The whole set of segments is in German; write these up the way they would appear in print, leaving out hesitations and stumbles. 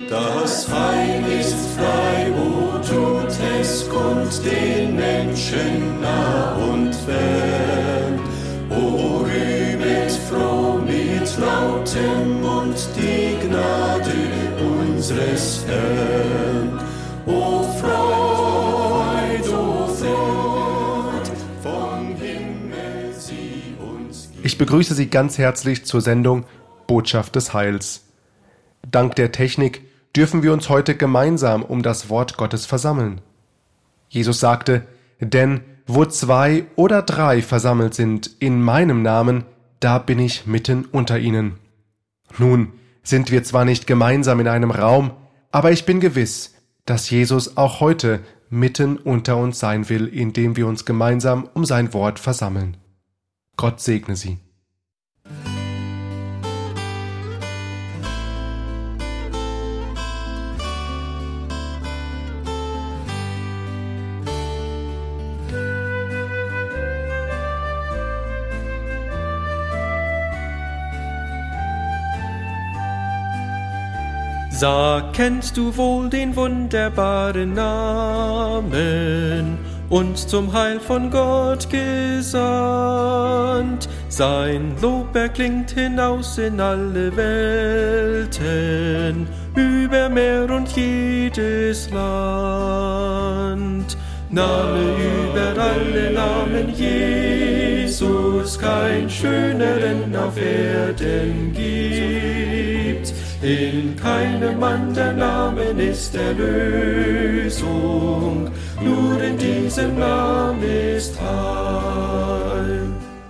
Das Heil ist frei, o tut es kund den Menschen nah und fern. O rühmet froh mit lautem Mund die Gnade unseres Herrn. O Freud, vom Himmel sie uns gibt. Ich begrüße Sie ganz herzlich zur Sendung Botschaft des Heils. Dank der Technik dürfen wir uns heute gemeinsam um das Wort Gottes versammeln. Jesus sagte, denn wo 2 oder 3 versammelt sind in meinem Namen, da bin ich mitten unter ihnen. Nun sind wir zwar nicht gemeinsam in einem Raum, aber ich bin gewiss, dass Jesus auch heute mitten unter uns sein will, indem wir uns gemeinsam um sein Wort versammeln. Gott segne Sie. Sag, kennst du wohl den wunderbaren Namen, uns zum Heil von Gott gesandt? Sein Lob erklingt hinaus in alle Welten, über Meer und jedes Land. Name über alle Namen Jesus, kein schöneren auf Erden gibt. In keinem anderen Namen ist Erlösung, nur in diesem Namen ist Heil.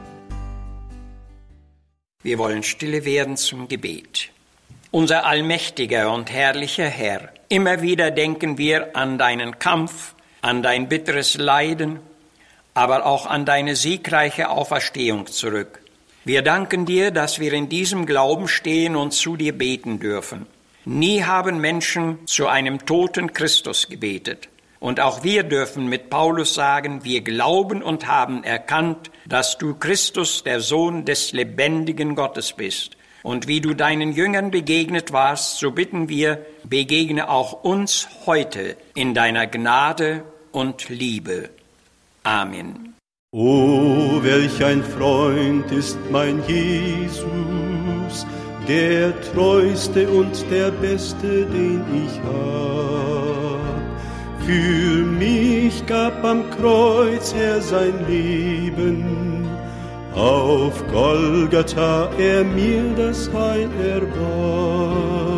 Wir wollen stille werden zum Gebet. Unser allmächtiger und herrlicher Herr, immer wieder denken wir an deinen Kampf, an dein bitteres Leiden, aber auch an deine siegreiche Auferstehung zurück. Wir danken dir, dass wir in diesem Glauben stehen und zu dir beten dürfen. Nie haben Menschen zu einem toten Christus gebetet. Und auch wir dürfen mit Paulus sagen, wir glauben und haben erkannt, dass du Christus, der Sohn des lebendigen Gottes bist. Und wie du deinen Jüngern begegnet warst, so bitten wir, begegne auch uns heute in deiner Gnade und Liebe. Amen. O, welch ein Freund ist mein Jesus, der treuste und der beste, den ich hab. Für mich gab am Kreuz er sein Leben, auf Golgatha er mir das Heil erwarb.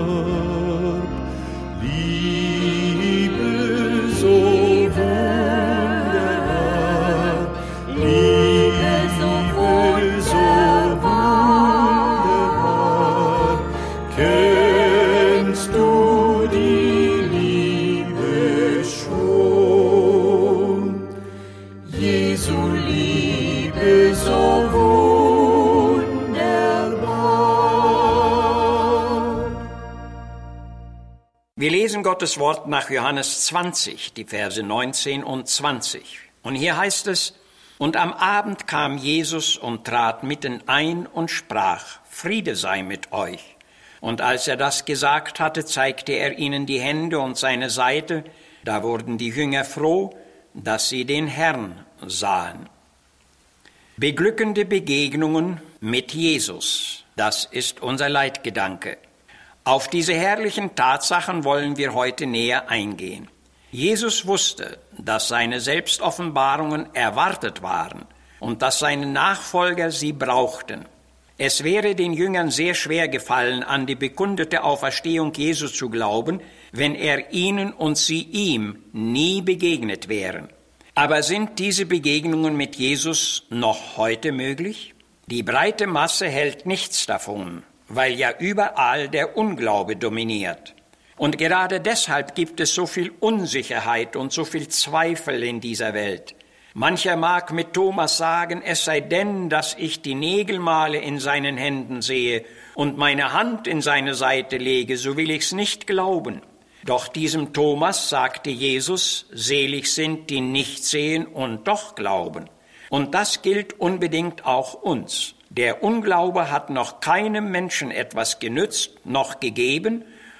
Liebe so wunderbar, Liebe so wunderbar, kennst du die Liebe schon? Jesu Liebe so wunderbar. Wir lesen Gottes Wort nach Johannes 20, die Verse 19 und 20. Und hier heißt es, und am Abend kam Jesus und trat mitten ein und sprach, Friede sei mit euch. Und als er das gesagt hatte, zeigte er ihnen die Hände und seine Seite. Da wurden die Jünger froh, dass sie den Herrn sahen. Beglückende Begegnungen mit Jesus, das ist unser Leitgedanke. Auf diese herrlichen Tatsachen wollen wir heute näher eingehen. Jesus wusste, dass seine Selbstoffenbarungen erwartet waren und dass seine Nachfolger sie brauchten. Es wäre den Jüngern sehr schwer gefallen, an die bekundete Auferstehung Jesu zu glauben, wenn er ihnen und sie ihm nie begegnet wären. Aber sind diese Begegnungen mit Jesus noch heute möglich? Die breite Masse hält nichts davon, weil ja überall der Unglaube dominiert. Und gerade deshalb gibt es so viel Unsicherheit und so viel Zweifel in dieser Welt. Mancher mag mit Thomas sagen, es sei denn, dass ich die Nägelmale in seinen Händen sehe und meine Hand in seine Seite lege, so will ich's nicht glauben. Doch diesem Thomas sagte Jesus, selig sind, die nicht sehen und doch glauben. Und das gilt unbedingt auch uns. Der Unglaube hat noch keinem Menschen etwas genützt, noch gegeben,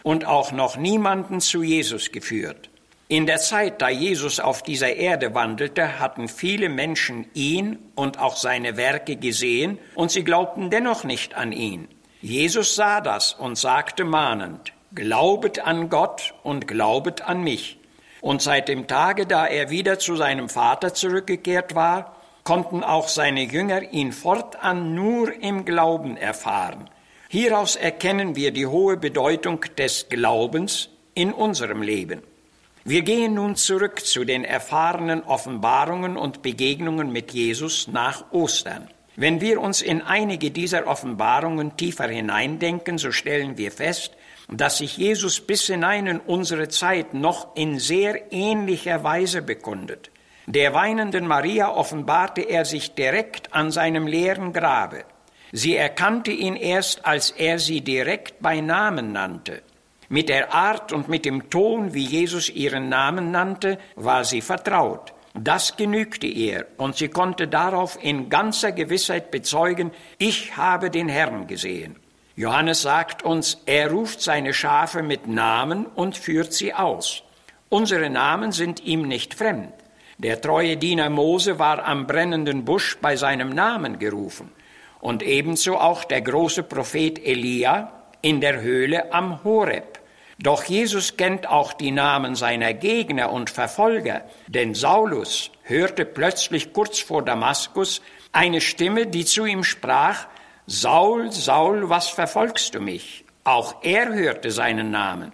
und auch noch niemanden zu Jesus geführt. In der Zeit, da Jesus auf dieser Erde wandelte, hatten viele Menschen ihn und auch seine Werke gesehen, und sie glaubten dennoch nicht an ihn. Jesus sah das und sagte mahnend: Glaubet an Gott und glaubet an mich. Und seit dem Tage, da er wieder zu seinem Vater zurückgekehrt war, konnten auch seine Jünger ihn fortan nur im Glauben erfahren. Hieraus erkennen wir die hohe Bedeutung des Glaubens in unserem Leben. Wir gehen nun zurück zu den erfahrenen Offenbarungen und Begegnungen mit Jesus nach Ostern. Wenn wir uns in einige dieser Offenbarungen tiefer hineindenken, so stellen wir fest, dass sich Jesus bis hinein in unsere Zeit noch in sehr ähnlicher Weise bekundet. Der weinenden Maria offenbarte er sich direkt an seinem leeren Grabe. Sie erkannte ihn erst, als er sie direkt bei Namen nannte. Mit der Art und mit dem Ton, wie Jesus ihren Namen nannte, war sie vertraut. Das genügte ihr, und sie konnte darauf in ganzer Gewissheit bezeugen: Ich habe den Herrn gesehen. Johannes sagt uns, er ruft seine Schafe mit Namen und führt sie aus. Unsere Namen sind ihm nicht fremd. Der treue Diener Mose war am brennenden Busch bei seinem Namen gerufen. Und ebenso auch der große Prophet Elia in der Höhle am Horeb. Doch Jesus kennt auch die Namen seiner Gegner und Verfolger, denn Saulus hörte plötzlich kurz vor Damaskus eine Stimme, die zu ihm sprach: Saul, Saul, was verfolgst du mich? Auch er hörte seinen Namen.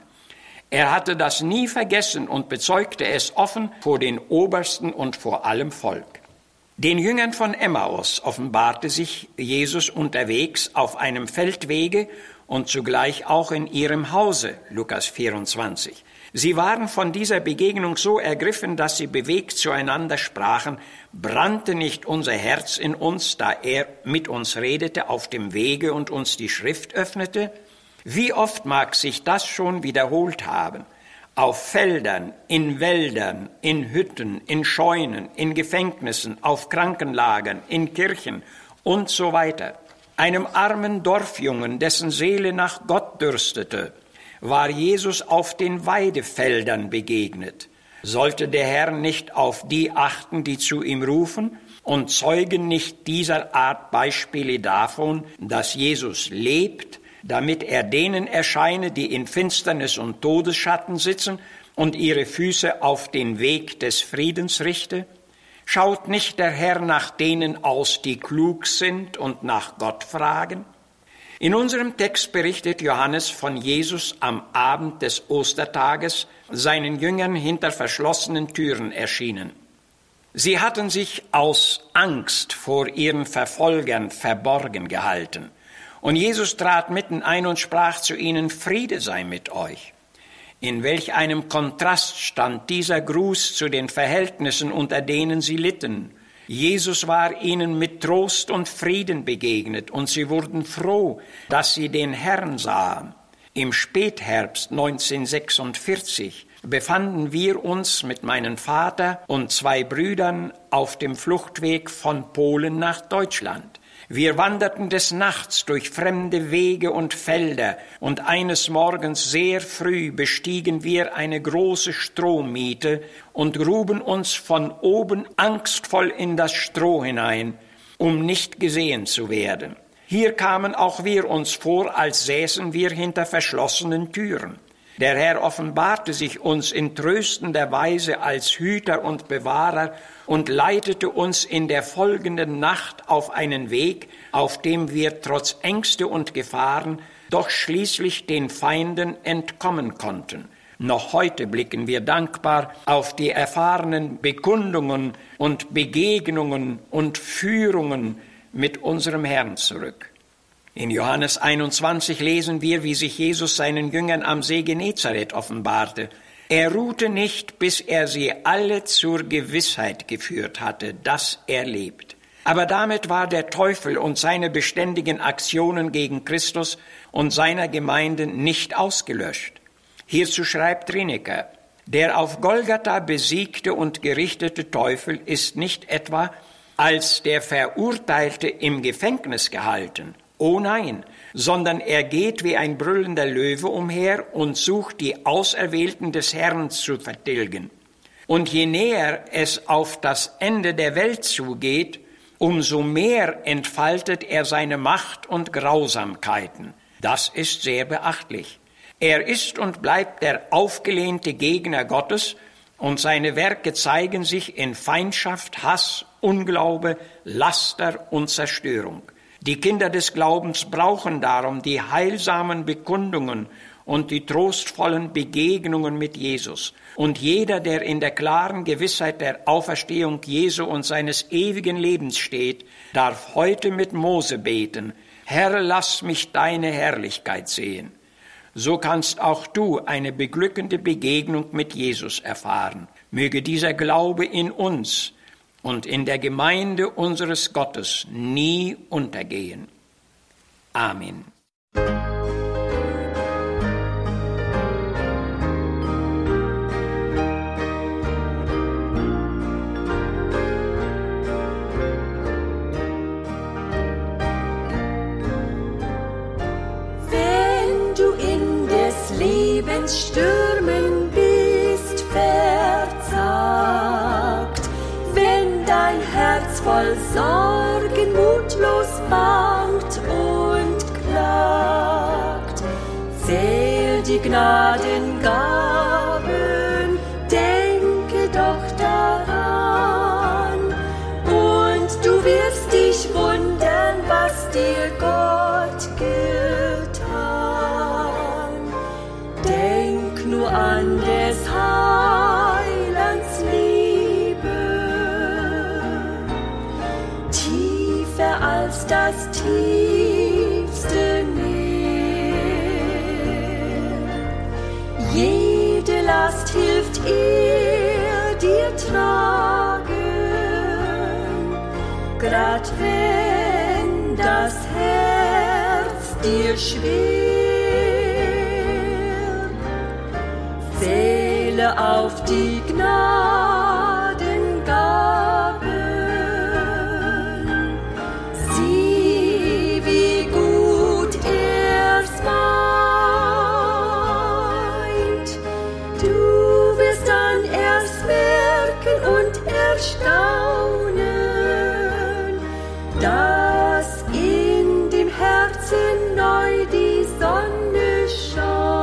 Er hatte das nie vergessen und bezeugte es offen vor den Obersten und vor allem Volk. Den Jüngern von Emmaus offenbarte sich Jesus unterwegs auf einem Feldwege und zugleich auch in ihrem Hause, Lukas 24. Sie waren von dieser Begegnung so ergriffen, dass sie bewegt zueinander sprachen: Brannte nicht unser Herz in uns, da er mit uns redete auf dem Wege und uns die Schrift öffnete? Wie oft mag sich das schon wiederholt haben? Auf Feldern, in Wäldern, in Hütten, in Scheunen, in Gefängnissen, auf Krankenlagern, in Kirchen und so weiter. Einem armen Dorfjungen, dessen Seele nach Gott dürstete, war Jesus auf den Weidefeldern begegnet. Sollte der Herr nicht auf die achten, die zu ihm rufen, und zeugen nicht dieser Art Beispiele davon, dass Jesus lebt, damit er denen erscheine, die in Finsternis und Todesschatten sitzen und ihre Füße auf den Weg des Friedens richte? Schaut nicht der Herr nach denen aus, die klug sind und nach Gott fragen? In unserem Text berichtet Johannes von Jesus am Abend des Ostertages, seinen Jüngern hinter verschlossenen Türen erschienen. Sie hatten sich aus Angst vor ihren Verfolgern verborgen gehalten. Und Jesus trat mitten ein und sprach zu ihnen: Friede sei mit euch. In welch einem Kontrast stand dieser Gruß zu den Verhältnissen, unter denen sie litten. Jesus war ihnen mit Trost und Frieden begegnet, und sie wurden froh, dass sie den Herrn sahen. Im Spätherbst 1946 befanden wir uns mit meinem Vater und 2 Brüdern auf dem Fluchtweg von Polen nach Deutschland. Wir wanderten des Nachts durch fremde Wege und Felder, und eines Morgens sehr früh bestiegen wir eine große Strohmiete und gruben uns von oben angstvoll in das Stroh hinein, um nicht gesehen zu werden. Hier kamen auch wir uns vor, als säßen wir hinter verschlossenen Türen. Der Herr offenbarte sich uns in tröstender Weise als Hüter und Bewahrer und leitete uns in der folgenden Nacht auf einen Weg, auf dem wir trotz Ängste und Gefahren doch schließlich den Feinden entkommen konnten. Noch heute blicken wir dankbar auf die erfahrenen Bekundungen und Begegnungen und Führungen mit unserem Herrn zurück. In Johannes 21 lesen wir, wie sich Jesus seinen Jüngern am See Genezareth offenbarte. Er ruhte nicht, bis er sie alle zur Gewissheit geführt hatte, dass er lebt. Aber damit war der Teufel und seine beständigen Aktionen gegen Christus und seiner Gemeinde nicht ausgelöscht. Hierzu schreibt Rinecker: Der auf Golgatha besiegte und gerichtete Teufel ist nicht etwa als der Verurteilte im Gefängnis gehalten, Oh nein, sondern er geht wie ein brüllender Löwe umher und sucht die Auserwählten des Herrn zu vertilgen. Und je näher es auf das Ende der Welt zugeht, umso mehr entfaltet er seine Macht und Grausamkeiten. Das ist sehr beachtlich. Er ist und bleibt der aufgelehnte Gegner Gottes, und seine Werke zeigen sich in Feindschaft, Hass, Unglaube, Laster und Zerstörung. Die Kinder des Glaubens brauchen darum die heilsamen Bekundungen und die trostvollen Begegnungen mit Jesus. Und jeder, der in der klaren Gewissheit der Auferstehung Jesu und seines ewigen Lebens steht, darf heute mit Mose beten: Herr, lass mich deine Herrlichkeit sehen. So kannst auch du eine beglückende Begegnung mit Jesus erfahren. Möge dieser Glaube in uns und in der Gemeinde unseres Gottes nie untergehen. Amen. Stürmen bist verzagt, wenn dein Herz voll Sorgen mutlos bangt und klagt. Zähl die Gnadengaben, denke doch daran, und du wirst dich wundern, was dir Gott nur an des Heilands Liebe, tiefer als das tiefste Meer. Jede Last hilft er dir tragen, grad wenn das Herz dir schwer. Zähle auf die Gnadengaben, sieh, wie gut er's meint. Du wirst dann erst merken und erstaunen, dass in dem Herzen neu die Sonne scheint.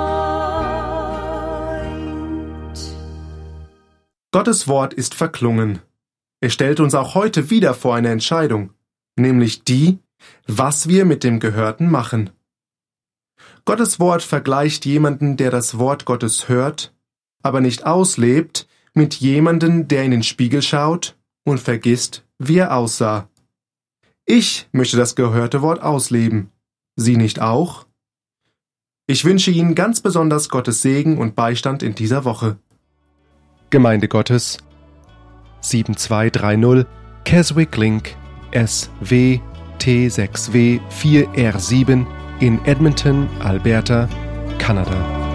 Gottes Wort ist verklungen. Er stellt uns auch heute wieder vor eine Entscheidung, nämlich die, was wir mit dem Gehörten machen. Gottes Wort vergleicht jemanden, der das Wort Gottes hört, aber nicht auslebt, mit jemandem, der in den Spiegel schaut und vergisst, wie er aussah. Ich möchte das gehörte Wort ausleben. Sie nicht auch? Ich wünsche Ihnen ganz besonders Gottes Segen und Beistand in dieser Woche. Gemeinde Gottes 7230 Keswick Link SW T6W 4R7 in Edmonton, Alberta, Kanada.